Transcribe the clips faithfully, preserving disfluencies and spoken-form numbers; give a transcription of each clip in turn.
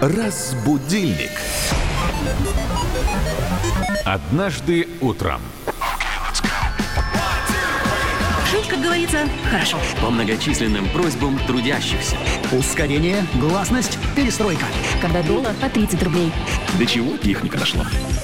Разбудильник. Однажды утром. Жить, как говорится, хорошо. По многочисленным просьбам трудящихся. Ускорение, гласность, перестройка. Когда доллар по тридцать рублей. До чего техника дошла?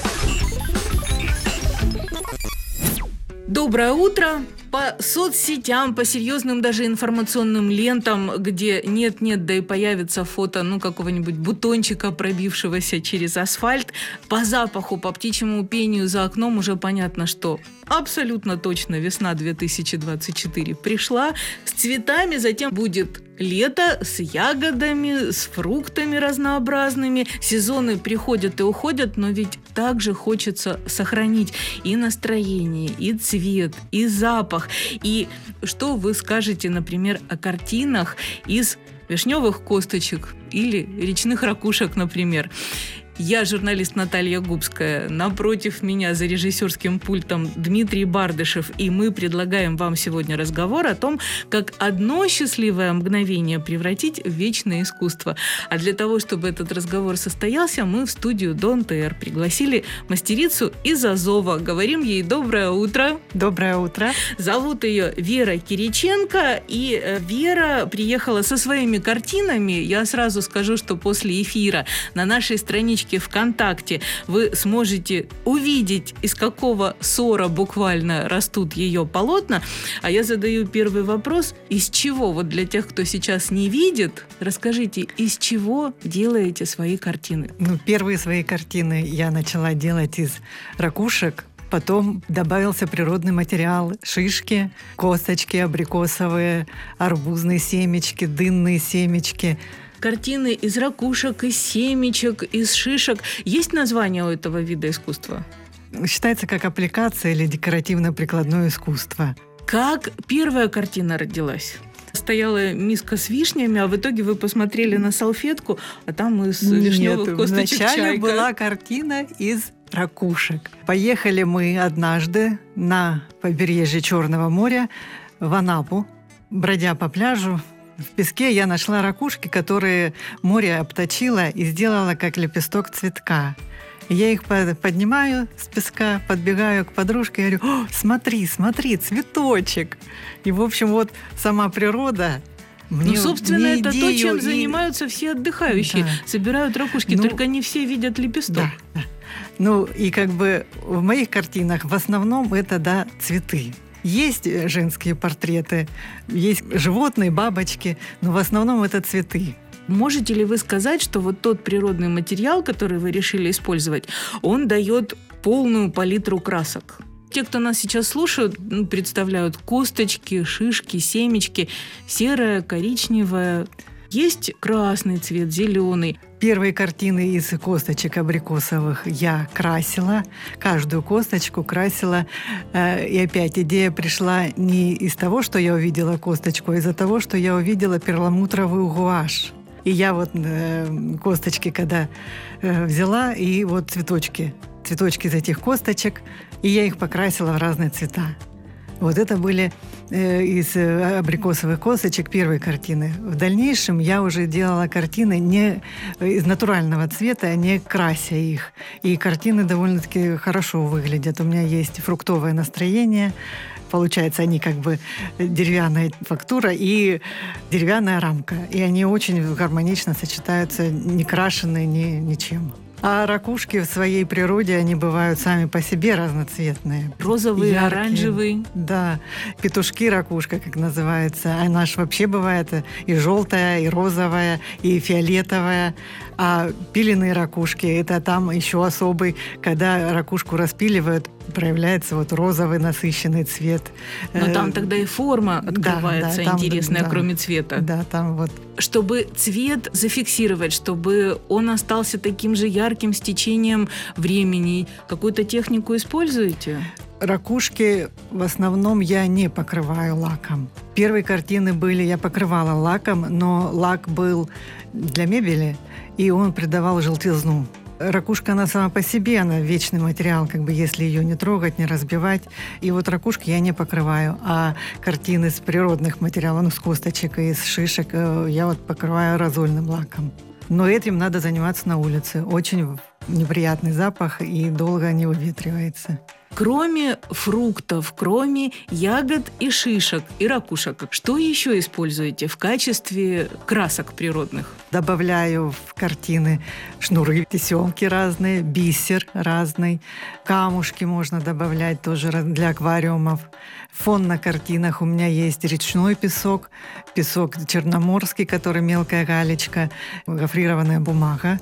Доброе утро! По соцсетям, по серьезным даже информационным лентам, где нет-нет, да и появится фото, ну, какого-нибудь бутончика, пробившегося через асфальт, по запаху, по птичьему пению за окном уже понятно, что абсолютно точно весна две тысячи двадцать четыре пришла с цветами, затем будет лето с ягодами, с фруктами разнообразными. Сезоны приходят и уходят, но ведь также хочется сохранить и настроение, и цвет, и запах. И что вы скажете, например, о картинах из вишневых косточек или речных ракушек, например? Я журналист Наталья Губская. Напротив меня за режиссерским пультом Дмитрий Бардышев. И мы предлагаем вам сегодня разговор о том, как одно счастливое мгновение превратить в вечное искусство. А для того, чтобы этот разговор состоялся, мы в студию Дон тэ эр пригласили мастерицу из Азова. Говорим ей доброе утро. Доброе утро. Зовут ее Вера Кириченко. И Вера приехала со своими картинами. Я сразу скажу, что после эфира на нашей страничке ВКонтакте вы сможете увидеть, из какого сора буквально растут ее полотна. А я задаю первый вопрос. Из чего, вот для тех, кто сейчас не видит, расскажите, из чего делаете свои картины? Ну, первые свои картины я начала делать из ракушек. Потом добавился природный материал: шишки, косточки абрикосовые, арбузные семечки, дынные семечки. Картины из ракушек, из семечек, из шишек. Есть название у этого вида искусства? Считается как аппликация или декоративно-прикладное искусство. Как первая картина родилась? Стояла миска с вишнями, а в итоге вы посмотрели на салфетку, а там из вишневых Нет, косточек вначале чайка. была картина из ракушек. Поехали мы однажды на побережье Черного моря в Анапу, бродя по пляжу. В песке я нашла ракушки, которые море обточило и сделало как лепесток цветка. Я их поднимаю с песка, подбегаю к подружке и говорю: «О, смотри, смотри, цветочек!» И, в общем, вот сама природа мне, ну, собственно, мне это идею то, чем и... занимаются все отдыхающие. Да. Собирают ракушки, ну, только не все видят лепесток. Да, да. Ну, и как бы в моих картинах в основном это, да, цветы. Есть женские портреты, есть животные, бабочки, но в основном это цветы. Можете ли вы сказать, что вот тот природный материал, который вы решили использовать, он дает полную палитру красок? Те, кто нас сейчас слушают, ну, представляют косточки, шишки, семечки, серое, коричневое. Есть красный цвет, зеленый. Первые картины из косточек абрикосовых я красила, каждую косточку красила. И опять идея пришла не из того, что я увидела косточку, а из-за того, что я увидела перламутровую гуашь. И я вот косточки когда взяла, и вот цветочки, цветочки из этих косточек, и я их покрасила в разные цвета. Вот это были э, из абрикосовых косточек первые картины. В дальнейшем я уже делала картины не из натурального цвета, не крася их. И картины довольно-таки хорошо выглядят. У меня есть фруктовое настроение. Получается, они как бы деревянная фактура и деревянная рамка. И они очень гармонично сочетаются, не крашеные ни, ничем. А ракушки в своей природе, они бывают сами по себе разноцветные. Розовый, яркие, оранжевый. Да, петушки-ракушка, как называется. Она ж вообще бывает и желтая, и розовая, и фиолетовая. А пиленые ракушки, это там еще особый, когда ракушку распиливают, проявляется вот розовый насыщенный цвет. Но там тогда и форма открывается, да, да, там, интересная, да, кроме цвета. Да, там вот. Чтобы цвет зафиксировать, чтобы он остался таким же ярким с течением времени, какую-то технику используете? Ракушки в основном я не покрываю лаком. Первые картины были, я покрывала лаком, но лак был для мебели, и он придавал желтизну. Ракушка, она сама по себе, она вечный материал, как бы если ее не трогать, не разбивать. И вот ракушки я не покрываю, а картины с природных материалов, ну, с косточек и из шишек, я вот покрываю аэрозольным лаком. Но этим надо заниматься на улице. Очень неприятный запах и долго не выветривается. Кроме фруктов, кроме ягод и шишек, и ракушек, что еще используете в качестве красок природных? Добавляю в картины шнуры, тесемки разные, бисер разный, камушки можно добавлять тоже для аквариумов. Фон на картинах у меня есть речной песок, песок черноморский, который мелкая галечка, гофрированная бумага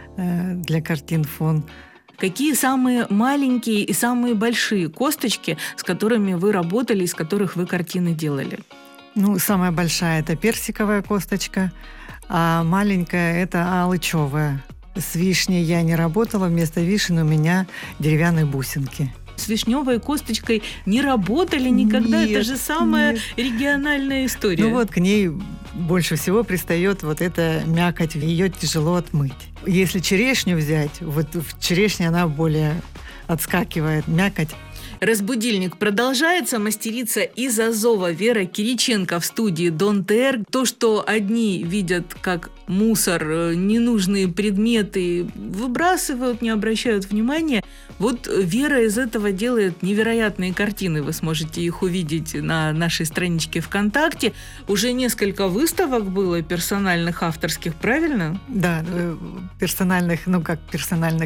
для картин фон. Какие самые маленькие и самые большие косточки, с которыми вы работали, из которых вы картины делали? Ну, самая большая – это персиковая косточка, а маленькая – это алычевая. С вишней я не работала, вместо вишен у меня деревянные бусинки. С вишневой косточкой не работали никогда? Нет, это же самая нет. региональная история. Ну вот к ней больше всего пристает вот эта мякоть, ее тяжело отмыть. Если черешню взять, вот в черешне она более отскакивает, мякоть. Разбудильник продолжается. Мастерица из Азова Вера Кириченко в студии Дон ТР. То, что одни видят как мусор, ненужные предметы, выбрасывают, не обращают внимания. Вот Вера из этого делает невероятные картины. Вы сможете их увидеть на нашей страничке ВКонтакте. Уже несколько выставок было персональных, авторских, правильно? Да, персональных, ну как персональных,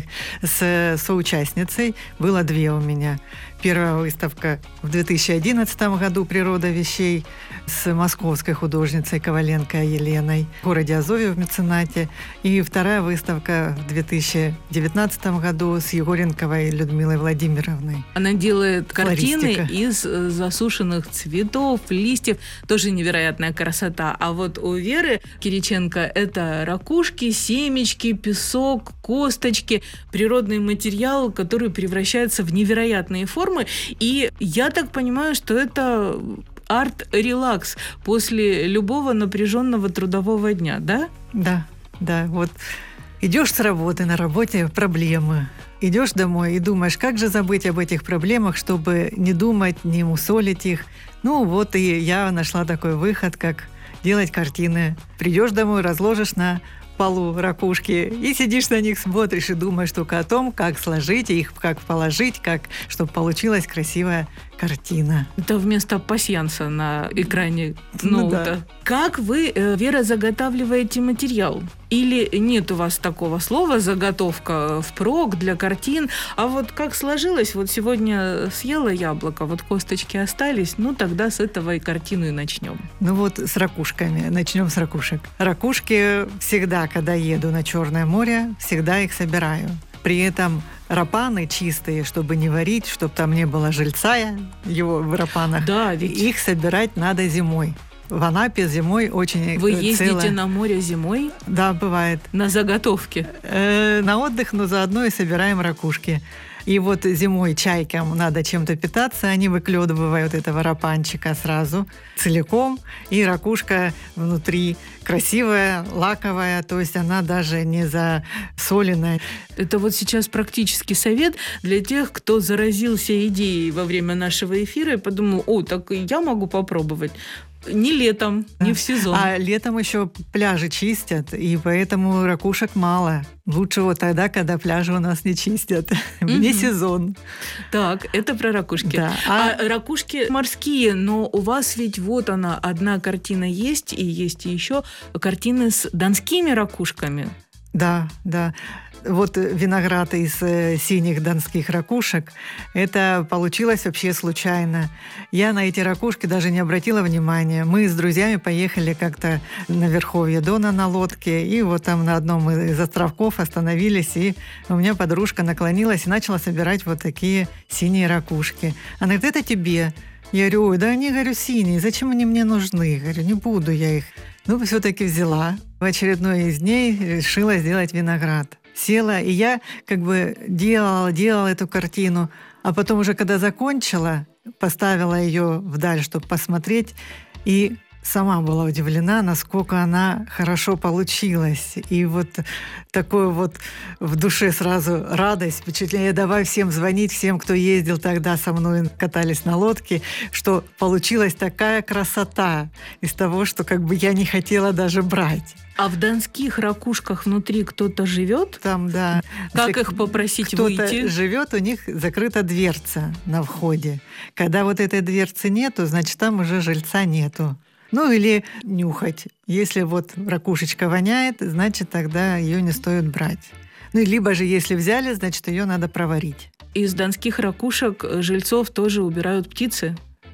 с соучастницей. Было две у меня. Первая выставка в две тысячи одиннадцатом году «Природа вещей» с московской художницей Коваленко Еленой в городе Азове в меценате. И вторая выставка в две тысячи девятнадцатом году с Егоренковой Людмилой Владимировной. Она делает картины Флористика. из засушенных цветов, листьев. Тоже невероятная красота. А вот у Веры Кириченко это ракушки, семечки, песок, косточки, природный материал, который превращается в невероятные формы. И я так понимаю, что это арт-релакс после любого напряженного трудового дня, да? Да, да. Вот идешь с работы, на работе проблемы. Идешь домой и думаешь, как же забыть об этих проблемах, чтобы не думать, не мусолить их. Ну вот и я нашла такой выход, как делать картины. Придешь домой, разложишь на полу ракушки и сидишь на них, смотришь и думаешь только о том, как сложить их, как положить, как, чтобы получилась красивая картина. Это вместо пасьянса на экране ноута. Ну, да. Как вы, Вера, заготавливаете материал? Или нет у вас такого слова «заготовка» впрок для картин? А вот как сложилось, вот сегодня съела яблоко, вот косточки остались, ну тогда с этого и картину и начнем. Ну вот с ракушками. Начнем с ракушек. Ракушки всегда, когда еду на Черное море, всегда их собираю. При этом рапаны чистые, чтобы не варить, чтобы там не было жильца его в рапанах. Да, ведь их собирать надо зимой. В Анапе зимой очень Вы ездите цело... на море зимой? Да, бывает. На заготовки? Э, на отдых, но заодно и собираем ракушки. И вот зимой чайкам надо чем-то питаться, они выклёдывают этого рапанчика сразу целиком, и ракушка внутри красивая, лаковая, то есть она даже не засоленная. Это вот сейчас практический совет для тех, кто заразился идеей во время нашего эфира и подумал, о, так и я могу попробовать. Не летом, не в сезон. А летом еще пляжи чистят, и поэтому ракушек мало. Лучше вот тогда, когда пляжи у нас не чистят. Вне сезон. Так, это про ракушки. Да. А... а ракушки морские, но у вас ведь вот она, одна картина есть, и есть еще картины с донскими ракушками. Да, да. Вот виноград из э, синих донских ракушек, это получилось вообще случайно. Я на эти ракушки даже не обратила внимания. Мы с друзьями поехали как-то на верховье Дона на лодке, и вот там на одном из островков остановились, и у меня подружка наклонилась и начала собирать вот такие синие ракушки. Она говорит, это тебе. Я говорю, ой, да они, говорю, синие, зачем они мне нужны? Говорю, не буду я их. Ну, все-таки взяла. В очередной из дней решила сделать виноград. Села, и я как бы делала, делала эту картину, а потом уже, когда закончила, поставила ее вдаль, чтобы посмотреть, и сама была удивлена, насколько она хорошо получилась. И вот такое вот в душе сразу радость, впечатление. Давай всем звонить, всем, кто ездил тогда со мной, катались на лодке, что получилась такая красота из того, что как бы я не хотела даже брать. А в донских ракушках внутри кто-то живет? Там, да. Как Если их попросить кто-то выйти? живет, у них закрыта дверца на входе. Когда вот этой дверцы нету, значит, там уже жильца нету. Ну или нюхать. Если вот ракушечка воняет, значит, тогда ее не стоит брать. Ну, либо же, если взяли, значит, ее надо проварить. Из донских ракушек жильцов тоже убирают птицы?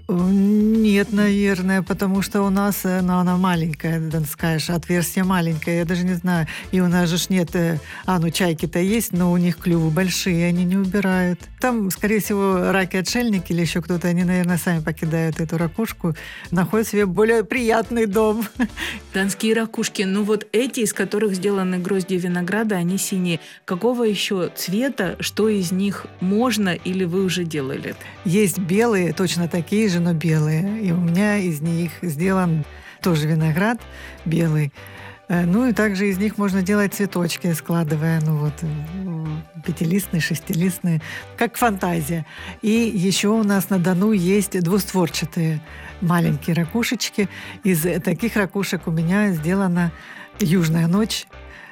Нет, наверное, потому что у нас, ну, она маленькая, донская же, отверстие маленькое, я даже не знаю. И у нас же ж нет, а, ну, чайки-то есть, но у них клювы большие, они не убирают. Там, скорее всего, раки-отшельники или еще кто-то, они, наверное, сами покидают эту ракушку, находят себе более приятный дом. Донские ракушки, ну вот эти, из которых сделаны грозди винограда, они синие. Какого еще цвета, что из них можно или вы уже делали? Есть белые, точно такие же, но белые. И у меня из них сделан тоже виноград белый. Ну и также из них можно делать цветочки, складывая, ну вот, пятилистные, шестилистные, как фантазия. И еще у нас на Дону есть двустворчатые маленькие ракушечки. Из таких ракушек у меня сделана «Южная ночь»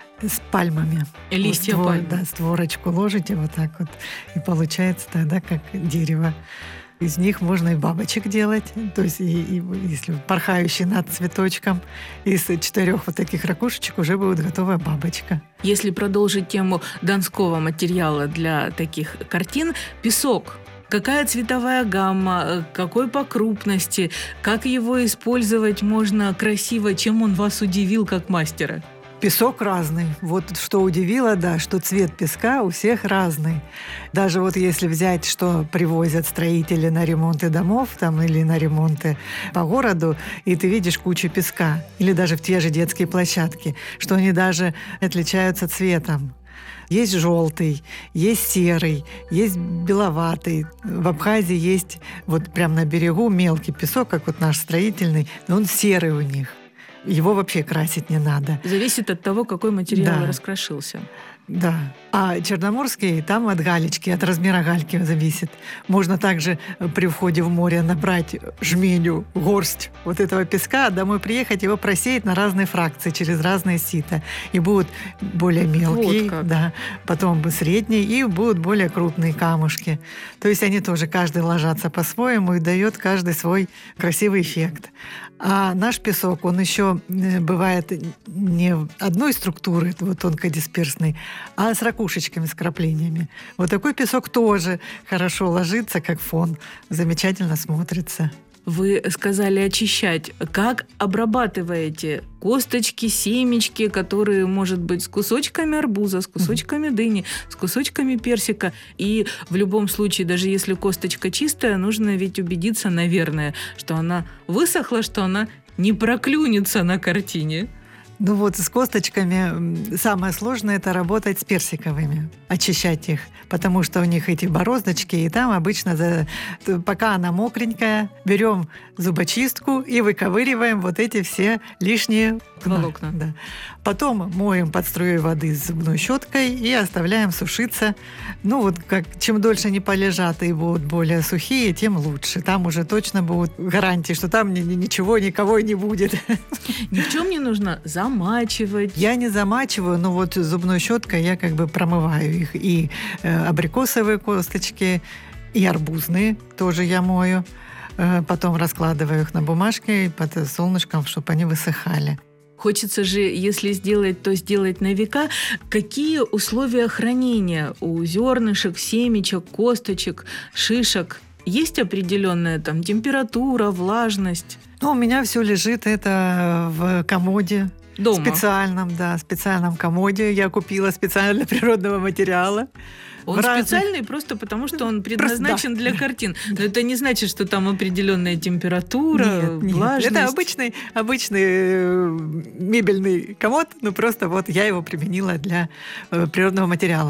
с пальмами. Листья вот створ, пальмы. Да, створочку ложите вот так вот, и получается тогда как дерево. Из них можно и бабочек делать, то есть и, и если порхающий над цветочком, из четырех вот таких ракушечек уже будет готовая бабочка. Если продолжить тему донского материала для таких картин, песок. Какая цветовая гамма, какой по крупности, как его использовать можно красиво, чем он вас удивил как мастера? Песок разный. Вот что удивило, да, что цвет песка у всех разный. Даже вот если взять, что привозят строители на ремонты домов там, или на ремонты по городу, и ты видишь кучу песка, или даже в те же детские площадки, что они даже отличаются цветом. Есть желтый, есть серый, есть беловатый. В Абхазии есть вот прямо на берегу мелкий песок, как вот наш строительный, но он серый у них. Его вообще красить не надо. Зависит от того, какой материал Да. раскрошился. Да. А черноморский, там от галечки, от размера гальки зависит. Можно также при входе в море набрать жменю, горсть вот этого песка, а домой приехать, его просеять на разные фракции, через разные сита. И будут более мелкие, Вот как. да, потом средние, и будут более крупные камушки. То есть они тоже, каждый ложатся по-своему и дает каждый свой красивый эффект. А наш песок, он еще бывает не одной структуры, вот тонкодисперсной, а с ракушечками, с краплениями. Вот такой песок тоже хорошо ложится, как фон, замечательно смотрится. Вы сказали очищать. Как обрабатываете косточки, семечки, которые, может быть, с кусочками арбуза, с кусочками дыни, с кусочками персика? И в любом случае, даже если косточка чистая, нужно ведь убедиться, наверное, что она высохла, что она не проклюнется на картине. Ну вот с косточками самое сложное – это работать с персиковыми, очищать их, потому что у них эти бороздочки, и там обычно, за, пока она мокренькая, берем зубочистку и выковыриваем вот эти все лишние волокна. Да. Потом моем под струей воды с зубной щеткой и оставляем сушиться. Ну вот как, чем дольше они полежат и будут более сухие, тем лучше. Там уже точно будут гарантии, что там ни, ни, ничего, никого не будет. Ни в чем не нужно замачивать. Я не замачиваю, но вот зубной щеткой я как бы промываю их. И э, абрикосовые косточки, и арбузные тоже я мою. Э, потом раскладываю их на бумажке под солнышком, чтобы они высыхали. Хочется же, если сделать, то сделать на века. Какие условия хранения у зернышек, семечек, косточек, шишек? Есть определенная там температура, влажность? Ну, у меня все лежит это в комоде. Дома? Специальном, да, специальном комоде. Я купила специально для природного материала. Он В разных- специальный просто потому, что он предназначен да. для картин. Но это не значит, что там определенная температура, Нет, нет. влажность. Это обычный, обычный э, мебельный комод, но просто вот я его применила для э, природного материала.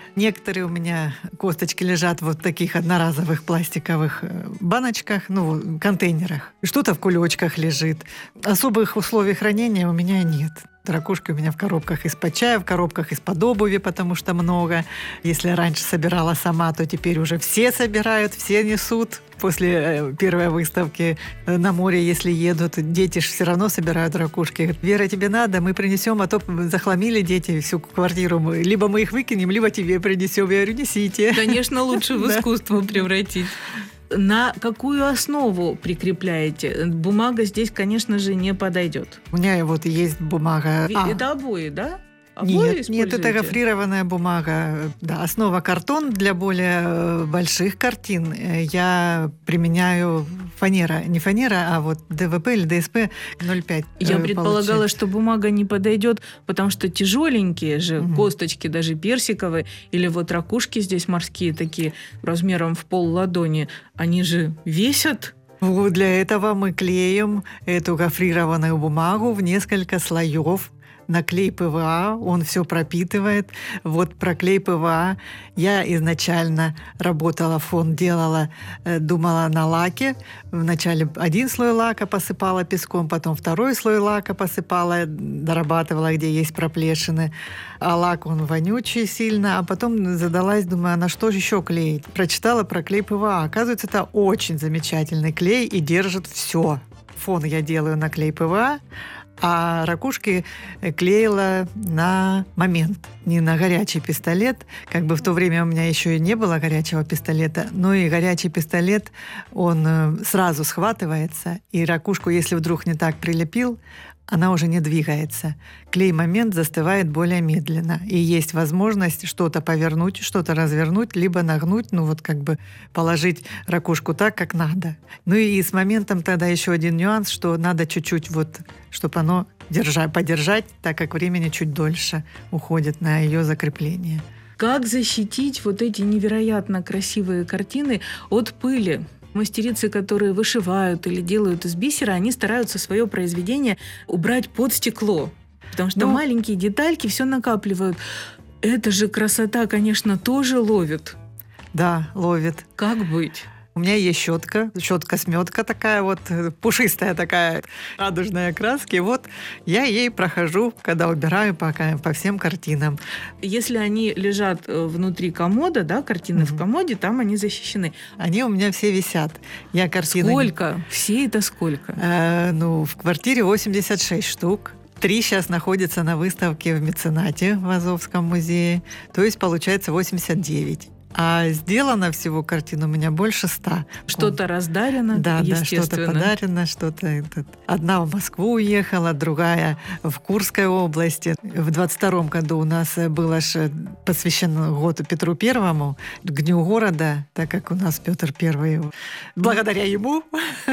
Некоторые у меня косточки лежат вот в таких одноразовых пластиковых баночках, ну, контейнерах. Что-то в кулечках лежит. Особых условий хранения у меня нет. Ракушки у меня в коробках из-под чая, в коробках из-под обуви, потому что много. Если раньше собирала сама, то теперь уже все собирают, все несут. После первой выставки на море, если едут, дети же все равно собирают ракушки. Говорят: Вера, тебе надо, мы принесем, а то захламили дети всю квартиру. Либо мы их выкинем, либо тебе принесем. Я говорю: несите. Конечно, лучше в искусство превратить. На какую основу прикрепляете? Бумага здесь, конечно же, не подойдет. У меня вот есть бумага. Это а. обои, да? Обои нет, нет, это гофрированная бумага. Да, основа картон. Для более больших картин я применяю фанера. Не фанера, а вот ДВП или ДСП ноль пять. Я предполагала, получить. Что бумага не подойдет, потому что тяжеленькие же угу. косточки, даже персиковые, или вот ракушки здесь морские такие, размером в пол ладони, они же весят. Вот для этого мы клеим эту гофрированную бумагу в несколько слоев на клей ПВА, он все пропитывает. Вот про клей ПВА я изначально работала, фон делала, думала на лаке. Вначале один слой лака посыпала песком, потом второй слой лака посыпала, дорабатывала, где есть проплешины. А лак, он вонючий сильно. А потом задалась, думаю, а на что же еще клеить? Прочитала про клей ПВА. Оказывается, это очень замечательный клей и держит все. Фон я делаю на клей ПВА, а ракушки клеила на момент, не на горячий пистолет. Как бы в то время у меня еще и не было горячего пистолета, но и горячий пистолет, он сразу схватывается, и ракушку, если вдруг не так прилепил, она уже не двигается. Клей-момент застывает более медленно. И есть возможность что-то повернуть, что-то развернуть, либо нагнуть, ну вот как бы положить ракушку так, как надо. Ну и с моментом тогда еще один нюанс, что надо чуть-чуть вот, чтобы оно держать, подержать, так как времени чуть дольше уходит на ее закрепление. Как защитить вот эти невероятно красивые картины от пыли? Мастерицы, которые вышивают или делают из бисера, они стараются свое произведение убрать под стекло, потому что ну, маленькие детальки все накапливают. Эта же красота, конечно, тоже ловит. Да, ловит. Как быть? У меня есть щетка, щетка-сметка такая вот, пушистая такая, радужная краски. Вот я ей прохожу, когда убираю по, по всем картинам. Если они лежат внутри комода, да, картины mm-hmm. в комоде, там они защищены. Они у меня все висят. Я картины... Сколько? Все это сколько? Э, ну, в квартире восемьдесят шесть штук. Три сейчас находятся на выставке в меценате в Азовском музее. То есть получается восемьдесят девять. А сделано всего картин у меня больше ста. Что-то раздарено, да, естественно. Да, что-то подарено, что-то... Этот. Одна в Москву уехала, другая в Курской области. В двадцать втором году у нас было же посвящено году Петру Первому, к Дню города, так как у нас Петр Первый, благодаря ему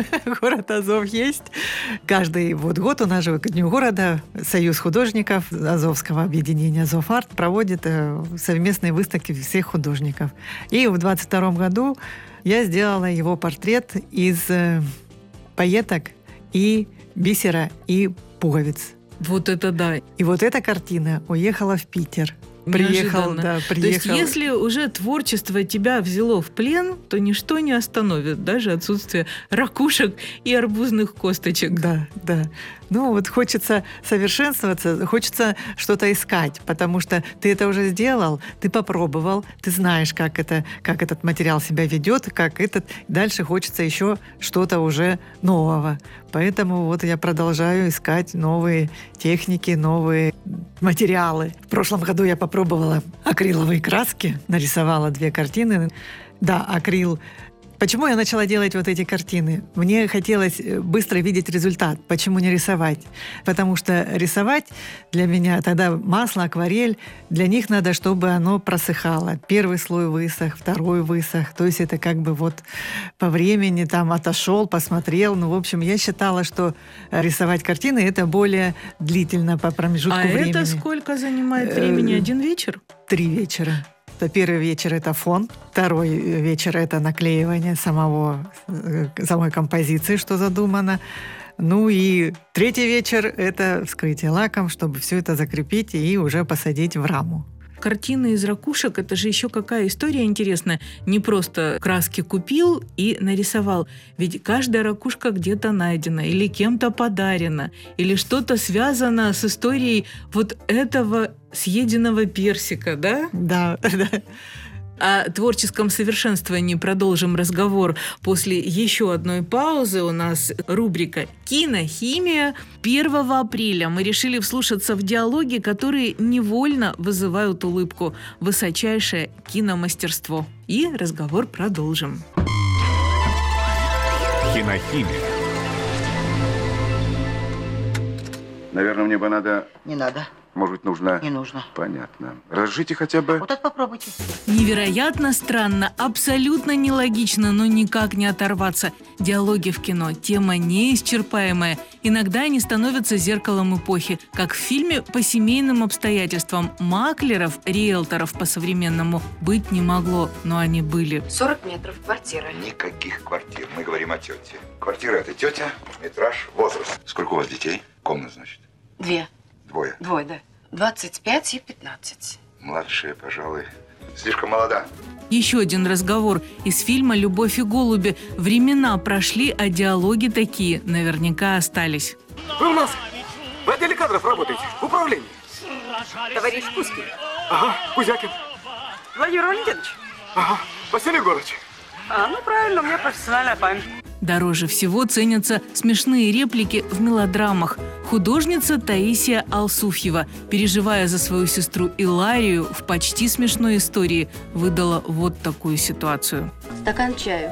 город Азов есть. Каждый вот год у нас же к Дню города Союз художников Азовского объединения «Азов-Арт» проводит совместные выставки всех художников. И в двадцать втором году я сделала его портрет из э, пайеток и бисера и пуговиц. Вот это да. И вот эта картина уехала в Питер. Приехал, да, приехал. То есть, если уже творчество тебя взяло в плен, то ничто не остановит, даже отсутствие ракушек и арбузных косточек. Да, да. Ну, вот хочется совершенствоваться, хочется что-то искать, потому что ты это уже сделал, ты попробовал, ты знаешь, как это, как этот материал себя ведет, как этот. Дальше хочется еще что-то уже нового. Поэтому вот я продолжаю искать новые техники, новые материалы. В прошлом году я попробовала акриловые краски, нарисовала две картины. Да, акрил. Почему я начала делать вот эти картины? Мне хотелось быстро видеть результат. Почему не рисовать? Потому что рисовать для меня тогда масло, акварель, для них надо, чтобы оно просыхало. Первый слой высох, второй высох. То есть это как бы вот по времени там отошел, посмотрел. Ну, в общем, я считала, что рисовать картины это более длительно по промежутку а времени. А это сколько занимает времени? Один вечер? Три вечера. Первый вечер – это фон, второй вечер – это наклеивание самого, самой композиции, что задумано. Ну и третий вечер – это вскрытие лаком, чтобы все это закрепить и уже посадить в раму. Картины из ракушек – это же еще какая история интересная. Не просто краски купил и нарисовал. Ведь каждая ракушка где-то найдена или кем-то подарена, или что-то связано с историей вот этого съеденного персика, да? Да, да. О творческом совершенствовании продолжим разговор после еще одной паузы. У нас рубрика «Кинохимия». первого апреля мы решили вслушаться в диалоги, которые невольно вызывают улыбку. Высочайшее киномастерство. И разговор продолжим. Кинохимия. Наверное, мне бы надо... Не надо. Может быть, нужно... Не нужно. Понятно. Разжите хотя бы... Вот это попробуйте. Невероятно странно, абсолютно нелогично, но никак не оторваться. Диалоги в кино – тема неисчерпаемая. Иногда они становятся зеркалом эпохи, как в фильме «По семейным обстоятельствам». Маклеров, риэлторов по-современному быть не могло, но они были. сорок метров, квартира. Никаких квартир. Мы говорим о тете. Квартира – это тетя, метраж, возраст. Сколько у вас детей? Комнат, значит? Две. Двое? Двое, да. двадцать пять и пятнадцать. Младшая, пожалуй, слишком молода. Еще один разговор из фильма «Любовь и голуби». Времена прошли, а диалоги такие наверняка остались. Вы у нас в отделе кадров работаете, в управлении. Товарищ Кузькин. Ага, Кузякин. Владимир Валентинович. Ага, Василий Егорович. А, ну правильно, у меня профессиональная память. Дороже всего ценятся смешные реплики в мелодрамах. Художница Таисия Алсуфьева, переживая за свою сестру Иларию в почти смешной истории, выдала вот такую ситуацию. Стакан чаю.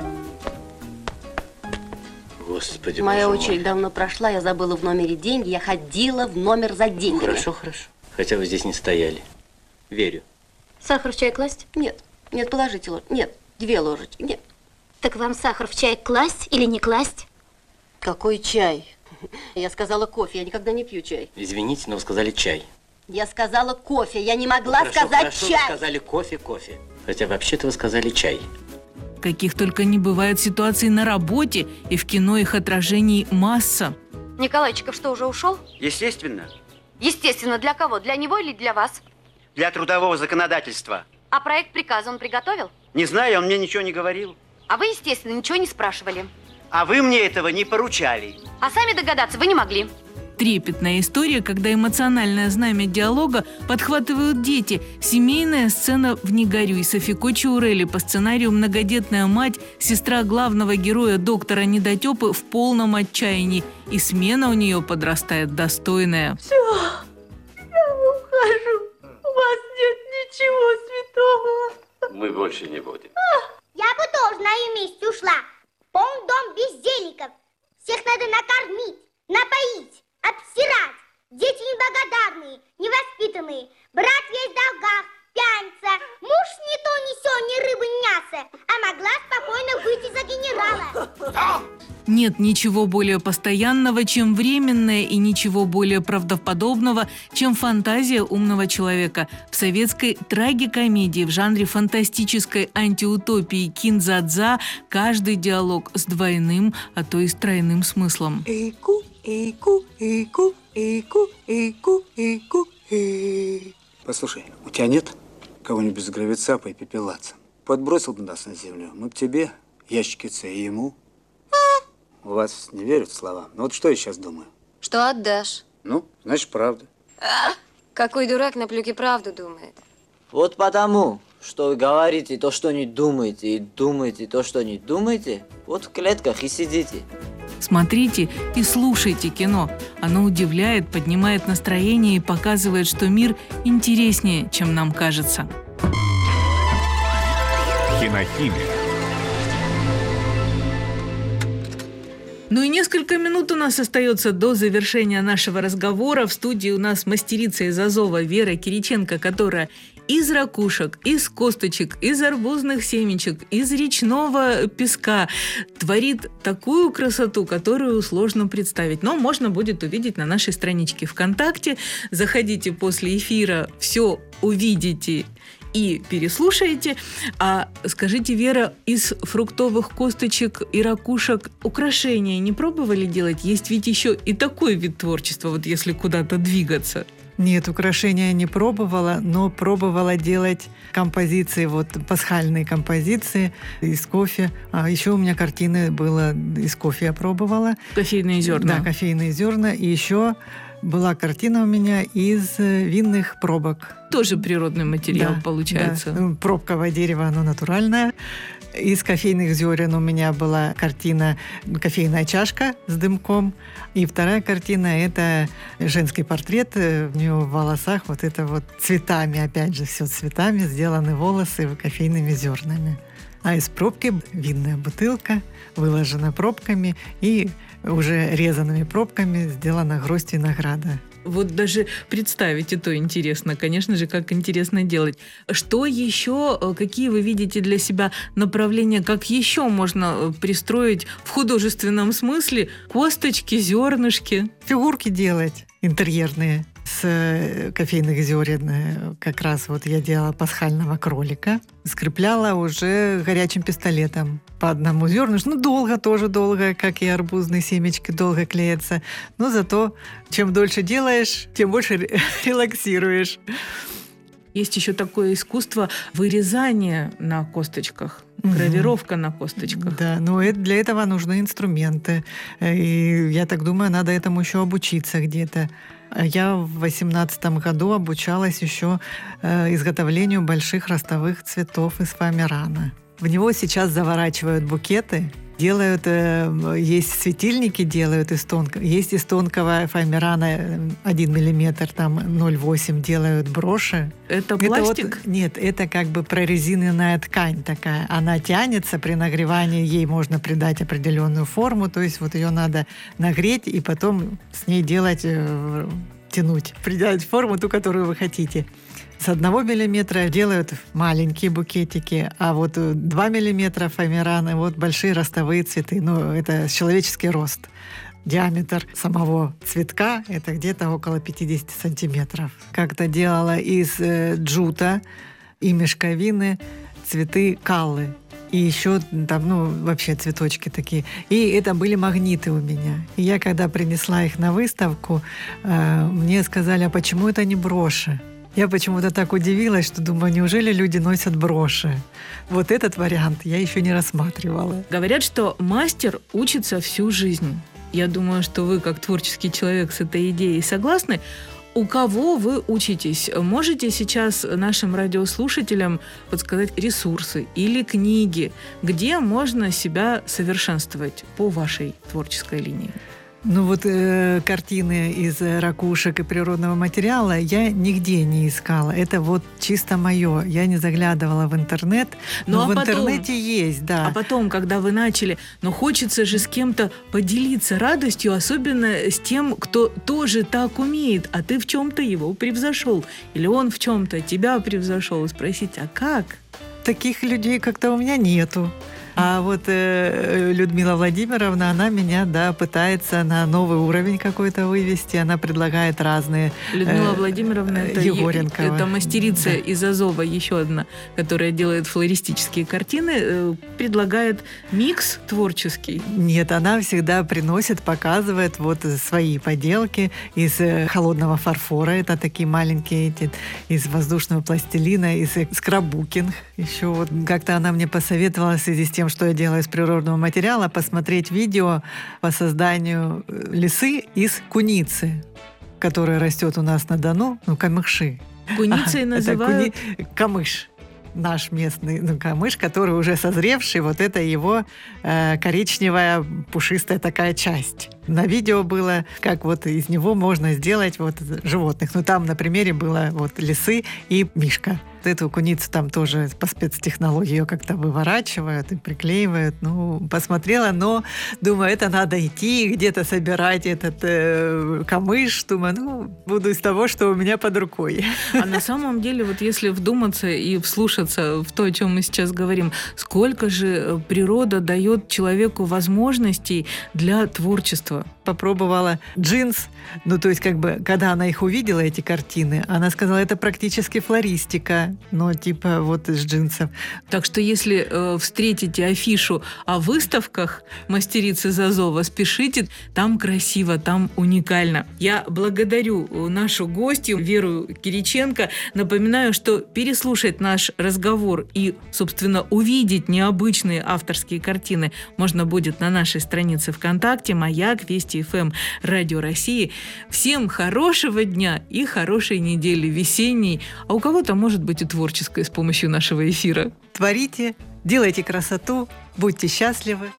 Господи, Моя боже очередь мой. давно прошла, я забыла в номере деньги, я ходила в номер за деньгами. Хорошо, хорошо. Хотя вы здесь не стояли. Верю. Сахар в чай класть? Нет. Нет, положите ложечку. Нет, две ложечки. Нет. Так вам сахар в чай класть или не класть? Какой чай? Я сказала кофе, я никогда не пью чай. Извините, но вы сказали чай. Я сказала кофе, я не могла Хорошо, сказать хорошо, чай. Вы сказали кофе, кофе. Хотя вообще-то вы сказали чай. Каких только не бывает ситуаций на работе, и в кино их отражений масса. Николайчиков что, уже ушел? Естественно. Естественно, для кого? Для него или для вас? Для трудового законодательства. А проект приказа он приготовил? Не знаю, он мне ничего не говорил. А вы, естественно, ничего не спрашивали. А вы мне этого не поручали. А сами догадаться вы не могли. Трепетная история, когда эмоциональное знамя диалога подхватывают дети. Семейная сцена в «Не горюй». Софико Чаурели по сценарию «Многодетная мать», сестра главного героя доктора Недотепы в полном отчаянии. И смена у нее подрастает достойная. Все, я ухожу. У вас нет ничего святого. Мы больше не будем. Я бы тоже на ее месте ушла. Полный дом бездельников. Всех надо накормить, напоить, обстирать. Дети неблагодарные, невоспитанные. Брат весь в долгах, пьяница. Муж ни то ни сё, ни рыбы, ни мяса. А могла спокойно выйти за генерала. Нет ничего более постоянного, чем временное, и ничего более правдоподобного, чем фантазия умного человека. В советской трагикомедии в жанре фантастической антиутопии кинзадза каждый диалог с двойным, а то и с тройным смыслом. Эйку, эйку, эйку, эйку, эйку, эйку, эй. Послушай, у тебя нет кого-нибудь с гравицапой и пепелацем? Подбросил бы нас на землю, мы б тебе, ящикице и ему. У вас не верят словам. Ну вот что я сейчас думаю? Что отдашь? Ну, значит, правда. А, какой дурак на плюке правду думает. Вот потому, что вы говорите то, что не думаете, и думаете то, что не думаете, вот в клетках и сидите. Смотрите и слушайте кино. Оно удивляет, поднимает настроение и показывает, что мир интереснее, чем нам кажется. Кинохимия. Ну и несколько минут у нас остается до завершения нашего разговора. В студии у нас мастерица из Азова Вера Кириченко, которая из ракушек, из косточек, из арбузных семечек, из речного песка творит такую красоту, которую сложно представить. Но можно будет увидеть на нашей страничке ВКонтакте. Заходите после эфира, все увидите и переслушаете. А скажите, Вера, из фруктовых косточек и ракушек украшения не пробовали делать? Есть ведь еще и такой вид творчества, вот если куда-то двигаться. Нет, украшения не пробовала, но пробовала делать композиции, вот пасхальные композиции из кофе. А еще у меня картины было из кофе, я пробовала. Кофейные зерна. Да, кофейные зерна. И еще была картина у меня из винных пробок. Тоже природный материал, да, получается. Да. Пробковое дерево, оно натуральное. Из кофейных зерен у меня была картина «Кофейная чашка» с дымком. И вторая картина – это женский портрет. У нее в волосах вот это вот цветами, опять же, все цветами, сделаны волосы кофейными зернами. А из пробки винная бутылка, выложена пробками, и уже резанными пробками сделана гроздь винограда. Вот даже представить это интересно, конечно же, как интересно делать. Что еще, какие вы видите для себя направления, как еще можно пристроить в художественном смысле косточки, зернышки? Фигурки делать интерьерные с кофейных зерен. Как раз вот я делала пасхального кролика. Скрепляла уже горячим пистолетом по одному зернышку. Ну, долго, тоже долго, как и арбузные семечки, долго клеятся. Но зато чем дольше делаешь, тем больше релаксируешь. Есть еще такое искусство вырезания на косточках. Гравировка на косточках. Да, но для этого нужны инструменты. И я так думаю, надо этому еще обучиться где-то. Я в восемнадцатом году обучалась еще изготовлению больших ростовых цветов из фоамирана. В него сейчас заворачивают букеты. Делают, есть светильники, делают из тонкого, есть из тонкого фоамирана один миллиметр, там ноль целых восемь делают броши. Это пластик? Это вот, нет, это как бы прорезиненная ткань такая. Она тянется, при нагревании ей можно придать определенную форму, то есть вот ее надо нагреть и потом с ней делать, тянуть, придать форму ту, которую вы хотите. С одного миллиметра делают маленькие букетики, а вот два миллиметра фоамирана, вот большие ростовые цветы. Ну, это человеческий рост. Диаметр самого цветка – это где-то около пятьдесят сантиметров. Как-то делала из э, джута и мешковины цветы каллы. И еще там, ну, вообще цветочки такие. И это были магниты у меня. И я, когда принесла их на выставку, э, мне сказали, а почему это не броши? Я почему-то так удивилась, что думаю, неужели люди носят броши? Вот этот вариант я еще не рассматривала. Говорят, что мастер учится всю жизнь. Я думаю, что вы, как творческий человек, с этой идеей согласны. У кого вы учитесь? Можете сейчас нашим радиослушателям подсказать ресурсы или книги, где можно себя совершенствовать по вашей творческой линии? Ну вот э, картины из ракушек и природного материала я нигде не искала. Это вот чисто мое. Я не заглядывала в интернет. Но, но а в потом, интернете есть, да. А потом, когда вы начали, но хочется же с кем-то поделиться радостью, особенно с тем, кто тоже так умеет, а ты в чем-то его превзошел. Или он в чем-то тебя превзошел. И спросить, а как? Таких людей как-то у меня нету. А вот э, Людмила Владимировна, она меня, да, пытается на новый уровень какой-то вывести. Она предлагает разные... Людмила э, Владимировна, это, Егоренкова. Это мастерица, да, из Азова, еще одна, которая делает флористические картины, э, предлагает микс творческий. Нет, она всегда приносит, показывает вот свои поделки из холодного фарфора. Это такие маленькие эти, из воздушного пластилина, из скраббукинг. Еще вот как-то она мне посоветовала в связи с тем, что я делаю из природного материала, посмотреть видео по созданию лисы из куницы, которая растет у нас на Дону, ну, камыши. Куницей а, называют? Куни... Камыш. Наш местный, ну, камыш, который уже созревший, вот это его э, коричневая пушистая такая часть. На видео было, как вот из него можно сделать вот животных. Ну, там на примере было вот лисы и мишка. Эту куницу там тоже по спецтехнологии ее как-то выворачивают и приклеивают. Ну, посмотрела, но думаю, это надо идти где-то собирать этот э, камыш. Думаю, ну, буду из того, что у меня под рукой. А на самом деле, вот если вдуматься и вслушаться в то, о чем мы сейчас говорим, сколько же природа дает человеку возможностей для творчества. искусство. Попробовала джинс, ну, то есть, как бы, когда она их увидела, эти картины, она сказала, это практически флористика, но типа вот из джинсов. Так что, если э, встретите афишу о выставках мастерицы из Азова, спешите, там красиво, там уникально. Я благодарю нашу гостью Веру Кириченко. Напоминаю, что переслушать наш разговор и, собственно, увидеть необычные авторские картины можно будет на нашей странице ВКонтакте «Маяк», Вести эф эм, Радио России. Всем хорошего дня и хорошей недели весенней, а у кого-то, может быть, и творческой с помощью нашего эфира. Творите, делайте красоту, будьте счастливы.